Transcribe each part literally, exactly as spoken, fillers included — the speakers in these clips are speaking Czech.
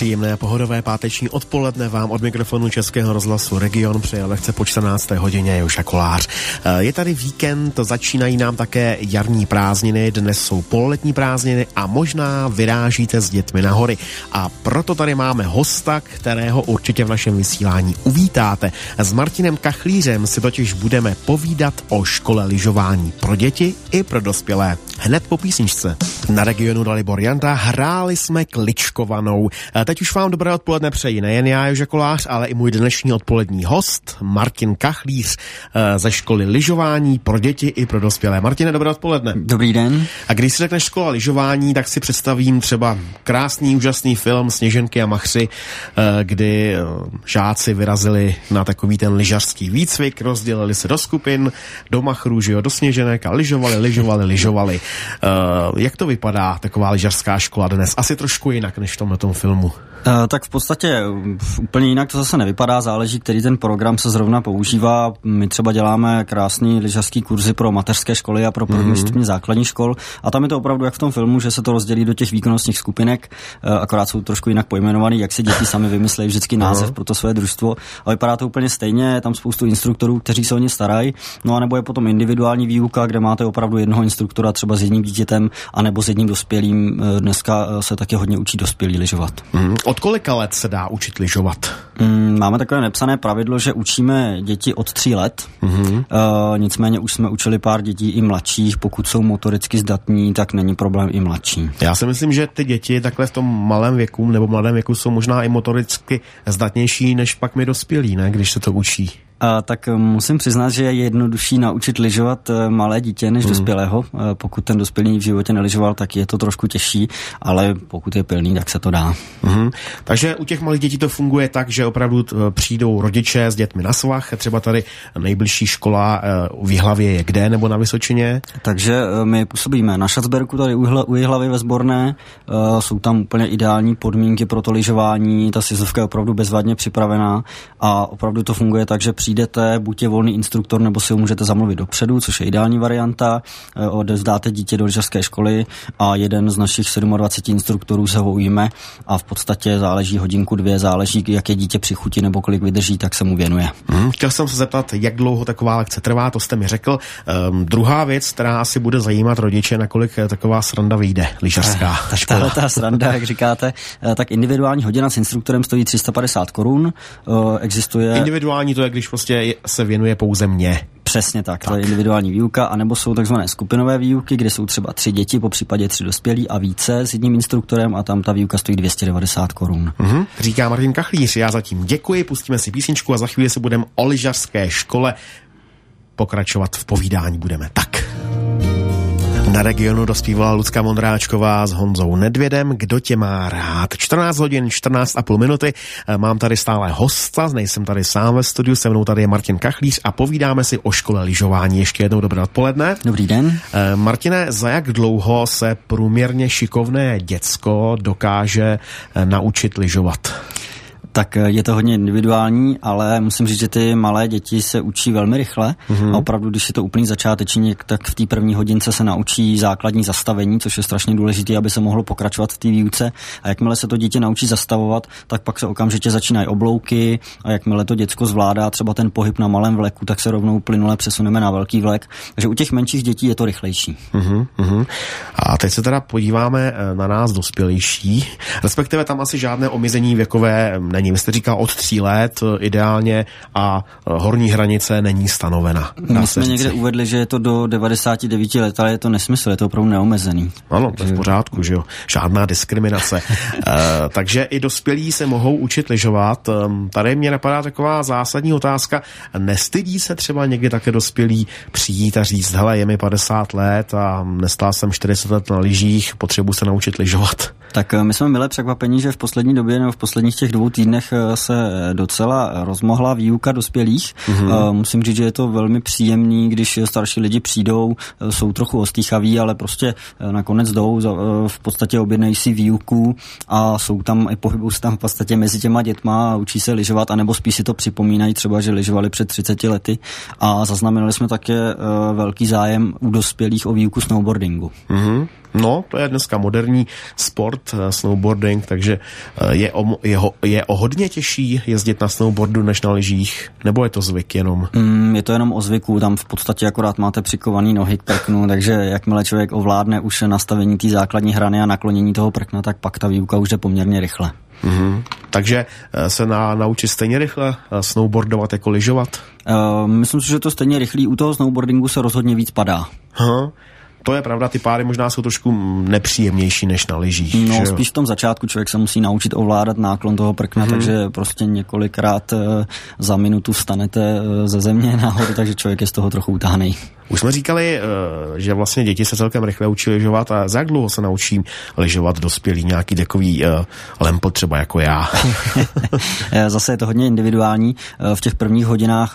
Příjemné pohodové páteční odpoledne vám od mikrofonu Českého rozhlasu Region přeje lehce po čtrnácté hodině Joža Kolář. Je tady víkend, začínají nám také jarní prázdniny, dnes jsou pololetní prázdniny a možná vyrážíte s dětmi na hory. A proto tady máme hosta, kterého určitě v našem vysílání uvítáte. S Martinem Kachlířem si totiž budeme povídat o škole lyžování pro děti i pro dospělé. Hned po písničce. Na Regionu Dalibor Janda hráli jsme kličkovanou. Teď už vám dobré odpoledne přeji nejen já, Joža Kolář, ale i můj dnešní odpolední host, Martin Kachlíř ze školy lyžování pro děti i pro dospělé. Martine, dobré odpoledne. Dobrý den. A když si řekneš škola lyžování, tak si představím třeba krásný, úžasný film Sněženky a machři, kdy žáci vyrazili na takový ten lyžařský výcvik, rozdělili se do skupin, do machrů, že jo, do sněženek a lyžovali, lyžovali, lyžovali. Jak to vypadá, taková lyžařská škola dnes? Asi trošku jinak než v tomhletom filmu. Uh, tak v podstatě úplně jinak to zase nevypadá, záleží, který ten program se zrovna používá. My třeba děláme krásný lyžařský kurzy pro mateřské školy a pro první mm-hmm. stupně základních škol a tam je to opravdu jak v tom filmu, že se to rozdělí do těch výkonnostních skupinek, uh, akorát jsou trošku jinak pojmenovaný, jak si děti sami vymyslejí vždycky název uh-huh. pro to své družstvo a vypadá to úplně stejně, je tam spoustu instruktorů, kteří se o ně starají, no a nebo je potom individuální výuka, kde máte opravdu jednoho instruktora třeba s jedním dítětem a nebo s jedním dospělým. Dneska se taky hodně učí dospělí lyžovat. Mm. Od kolika let se dá učit lyžovat? Mm, máme takové nepsané pravidlo, že učíme děti od tří let. Mm-hmm. Uh, nicméně už jsme učili pár dětí i mladších. Pokud jsou motoricky zdatní, tak není problém i mladší. Já si myslím, že ty děti takhle v tom malém věku nebo mladém věku jsou možná i motoricky zdatnější než pak my dospělí, ne, když se to učí. A tak musím přiznat, že je jednodušší naučit lyžovat malé dítě než mm. dospělého. Pokud ten dospělý v životě nelyžoval, tak je to trošku těžší, ale pokud je pilný, tak se to dá. Mm. Takže u těch malých dětí to funguje tak, že opravdu přijdou rodiče s dětmi na svah. Třeba tady nejbližší škola u Jihlavě je kde, nebo na Vysočině? Takže my působíme na Šacberku, tady u Jihlavy ve Zborné. Jsou tam úplně ideální podmínky pro to lyžování. Ta sjezdovka je opravdu bezvadně připravená a opravdu to funguje tak, že přijdete, buď je volný instruktor, nebo si ho můžete zamluvit dopředu, což je ideální varianta. Odevzdáte dítě do lyžařské školy a jeden z našich dvacet sedm instruktorů se ho ujme a v podstatě záleží hodinku, dvě, záleží, jak je dítě při chuti nebo kolik vydrží, tak se mu věnuje. Hmm, chtěl jsem se zeptat, jak dlouho taková lekce trvá, to jste mi řekl. Um, druhá věc, která asi bude zajímat rodiče, nakolik taková sranda vyjde, lyžařská tak škola. Tahle ta sranda, jak říkáte, tak individuální hodina s instruktorem stojí tři sta padesát korun. Existuje... Individuální to je, když prostě se věnuje pouze mně. Přesně tak, tak, to je individuální výuka, anebo jsou takzvané skupinové výuky, kde jsou třeba tři děti, po případě tři dospělí a více s jedním instruktorem a tam ta výuka stojí dvě stě devadesát korun. Mm-hmm. Říká Martin Kachlíř, já zatím děkuji, pustíme si písničku a za chvíli se budeme o lyžařské škole pokračovat v povídání budeme. Tak. Na Regionu dospívala Lucka Vondráčková s Honzou Nedvědem. Kdo tě má rád? čtrnáct hodin, čtrnáct a půl minuty. Mám tady stále hosta, nejsem tady sám ve studiu, se mnou tady je Martin Kachlíř a povídáme si o škole lyžování. Ještě jednou dobré odpoledne. Dobrý den. Martine, za jak dlouho se průměrně šikovné děcko dokáže naučit lyžovat? Tak je to hodně individuální, ale musím říct, že ty malé děti se učí velmi rychle mm-hmm. a opravdu, když je to úplný začátečník, tak v té první hodince se naučí základní zastavení, což je strašně důležité, aby se mohlo pokračovat v té výuce. A jakmile se to dítě naučí zastavovat, tak pak se okamžitě začínají oblouky a jakmile to děcko zvládá třeba ten pohyb na malém vleku, tak se rovnou plynule přesuneme na velký vlek. Takže u těch menších dětí je to rychlejší. Mm-hmm. A teď se teda podíváme na nás dospělejší, respektive tam asi žádné omezení věkové není. Vy jste říkal od tří let ideálně a horní hranice není stanovena. My jsme někde uvedli, že je to do devadesát devět let, ale je to nesmysl, je to opravdu neomezený. Ano, to je v pořádku, že jo. Žádná diskriminace. uh, takže i dospělí se mohou učit lyžovat. Um, tady mě napadá taková zásadní otázka. Nestydí se třeba někdy také dospělí přijít a říct, hele, je mi padesát let a nestál jsem čtyřicet let na lyžích, potřebuji se naučit lyžovat? Tak my jsme mile překvapení, že v poslední době nebo v posledních těch dvou týdnů týdnech se docela rozmohla výuka dospělých. Mm-hmm. Musím říct, že je to velmi příjemný, když starší lidi přijdou, jsou trochu ostýchaví, ale prostě nakonec jdou, v podstatě objednají si výuku a jsou tam, pohybují se tam v podstatě mezi těma dětma a učí se lyžovat, anebo spíš si to připomínají třeba, že lyžovali před třiceti lety a zaznamenali jsme také velký zájem u dospělých o výuku snowboardingu. Mm-hmm. No, to je dneska moderní sport, snowboarding, takže je o, je, je o hodně těžší jezdit na snowboardu než na lyžích, nebo je to zvyk jenom? Mm, je to jenom o zvyku, tam v podstatě akorát máte přikovaný nohy k prknu, takže jakmile člověk ovládne už nastavení té základní hrany a naklonění toho prkna, tak pak ta výuka už jde poměrně rychle. Mm-hmm. Takže se na, naučit stejně rychle snowboardovat jako lyžovat? Uh, myslím si, že to stejně rychlý, u toho snowboardingu se rozhodně víc padá. Aha. To je pravda, ty pády možná jsou trošku nepříjemnější než na lyžích. No, spíš v tom začátku člověk se musí naučit ovládat náklon toho prkna, hmm. takže prostě několikrát za minutu vstanete ze země nahoru, takže člověk je z toho trochu utáhnej. Už jsme říkali, že vlastně děti se celkem rychle učí lyžovat a za jak dlouho se naučí lyžovat dospělí, nějaký takový uh, lempl třeba jako já? Zase je to hodně individuální. V těch prvních hodinách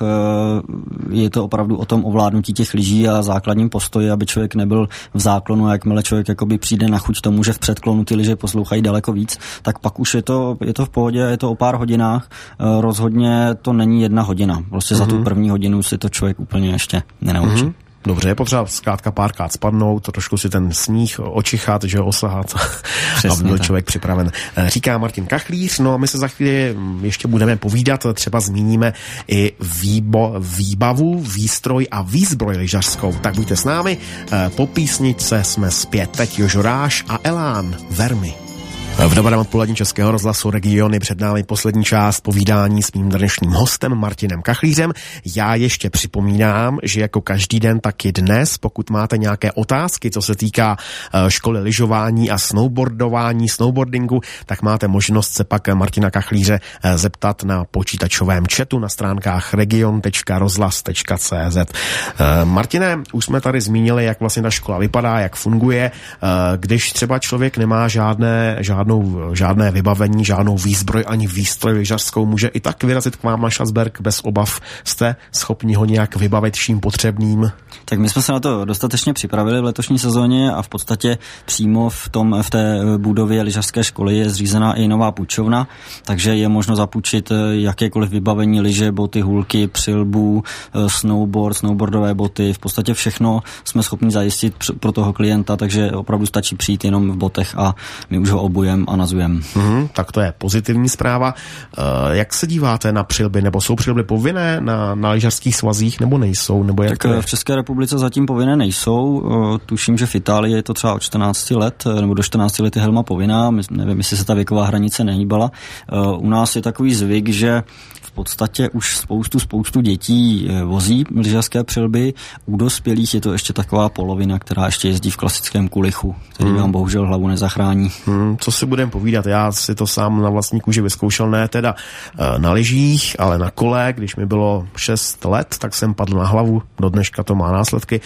je to opravdu o tom ovládnutí těch lyží a základním postoji, aby člověk nebyl v záklonu a jakmile člověk jakoby přijde na chuť tomu, že v předklonu ty lyže poslouchají daleko víc, tak pak už je to, je to v pohodě, je to o pár hodinách. Rozhodně to není jedna hodina. Prostě mm-hmm. za tu první hodinu si to člověk úplně ještě nenaučí. Mm-hmm. Dobře, je potřeba zkrátka párkrát spadnout, trošku si ten sníh očichat, že ho osahat, aby byl člověk připraven. Říká Martin Kachlíř, no a my se za chvíli ještě budeme povídat, třeba zmíníme i výbo, výbavu, výstroj a výzbroj lyžařskou. Tak buďte s námi, po písničce jsme zpět. Teď Jožoráš a Elán Vermi. V dobrém odpolední Českého rozhlasu Regiony před námi poslední část povídání s mým dnešním hostem Martinem Kachlířem. Já ještě připomínám, že jako každý den, tak i dnes, pokud máte nějaké otázky, co se týká školy lyžování a snowboardování, snowboardingu, tak máte možnost se pak Martina Kachlíře zeptat na počítačovém chatu na stránkách region tečka rozhlas tečka cé zet. Martine, už jsme tady zmínili, jak vlastně ta škola vypadá, jak funguje. Když třeba člověk nemá žádné, žádné žádné vybavení, žádnou výzbroj ani výstroj lyžařskou, může i tak vyrazit k vám na Šacberk bez obav. Jste schopni ho nějak vybavit vším potřebným? Tak my jsme se na to dostatečně připravili v letošní sezóně a v podstatě přímo v, tom, v té budově lyžařské školy je zřízená i nová půjčovna, takže je možno zapůjčit jakékoliv vybavení, lyže, boty, hůlky, přilbu, snowboard, snowboardové boty, v podstatě všechno jsme schopni zajistit pro toho klienta, takže opravdu stačí přijít jenom v botech a my už ho obujeme a nazujeme. Mm, tak to je pozitivní zpráva. Uh, jak se díváte na přilby, nebo jsou přilby povinné na, na lyžařských svazích, nebo nejsou? Nebo jak tak v České republice zatím povinné nejsou. Uh, tuším, že v Itálii je to třeba od čtrnácti let, nebo do čtrnácti let je helma povinná. My, nevím, jestli se ta věková hranice nehýbala. Uh, u nás je takový zvyk, že v podstatě už spoustu, spoustu dětí vozí lyžařské přilby. U dospělých je to ještě taková polovina, která ještě jezdí v klasickém kulichu, který hmm. vám bohužel hlavu nezachrání. Hmm, co si budeme povídat, já si to sám na vlastní kůži vyzkoušel, ne teda na lyžích, ale na kole, když mi bylo šest let, tak jsem padl na hlavu, do dneška to má následky.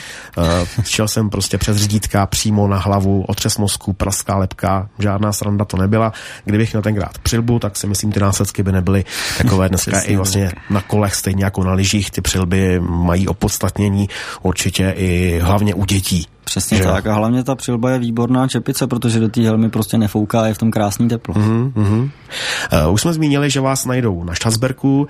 Šel jsem prostě přes řídítka přímo na hlavu, otřes mozku, praská lebka, žádná sranda to nebyla. Kdybych měl tenkrát přilbu, tak si myslím, ty následky by nebyly takové dneska. I vlastně na kolech, stejně jako na lyžích, ty přilby mají opodstatnění určitě i hlavně u dětí. Přesně že? Tak a hlavně ta přilba je výborná čepice, protože do té helmy prostě nefouká, je v tom krásný teplo. Uh-huh, uh-huh. Uh, už jsme zmínili, že vás najdou na Šacberku, uh,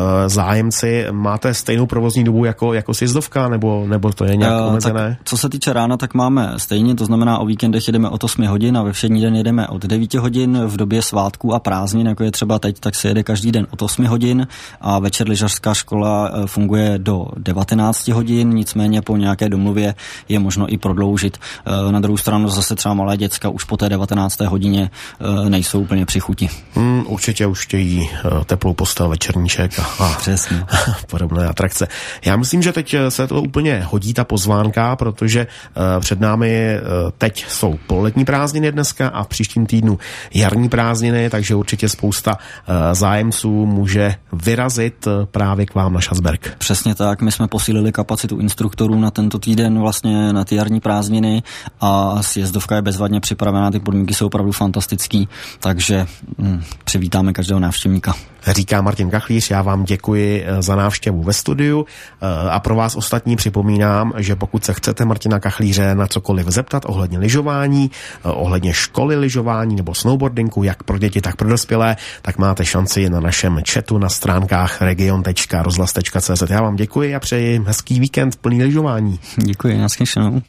zájemci, máte stejnou provozní dobu jako, jako sjezdovka, nebo, nebo to je nějak uh, omezené? Tak, co se týče rána, tak máme stejně, to znamená o víkendech jedeme od osmi hodin a ve všední den jedeme od devíti hodin, v době svátků a prázdnin, jako je třeba teď, tak se jede každý den od osmi hodin a večer lyžařská škola funguje do devatenácti hodin, nicméně po nějaké domluvě je možno i prodloužit. Na druhou stranu zase třeba malé děcka už po té devatenácté hodině nejsou úplně při chuti. Hmm, určitě už chtějí teplou postel, večerníček a, a podobné atrakce. Já myslím, že teď se to úplně hodí ta pozvánka, protože před námi teď jsou pololetní prázdniny dneska a v příštím týdnu jarní prázdniny, takže určitě spousta zájemců může vyrazit právě k vám na Šacberk. Přesně tak, my jsme posílili kapacitu instruktorů na tento týden, vlastně na ty jarní prázdniny a sjezdovka je bezvadně připravená, ty podmínky jsou opravdu fantastický, takže hm, přivítáme každého návštěvníka. Říká Martin Kachlíř, já vám děkuji za návštěvu ve studiu a pro vás ostatní připomínám, že pokud se chcete Martina Kachlíře na cokoliv zeptat ohledně lyžování, ohledně školy lyžování nebo snowboardingu, jak pro děti, tak pro dospělé, tak máte šanci na našem chatu na stránkách region tečka rozhlas tečka cé zet. Já vám děkuji a přeji hezký víkend plný lyžování. Děkuji, naslyšenou.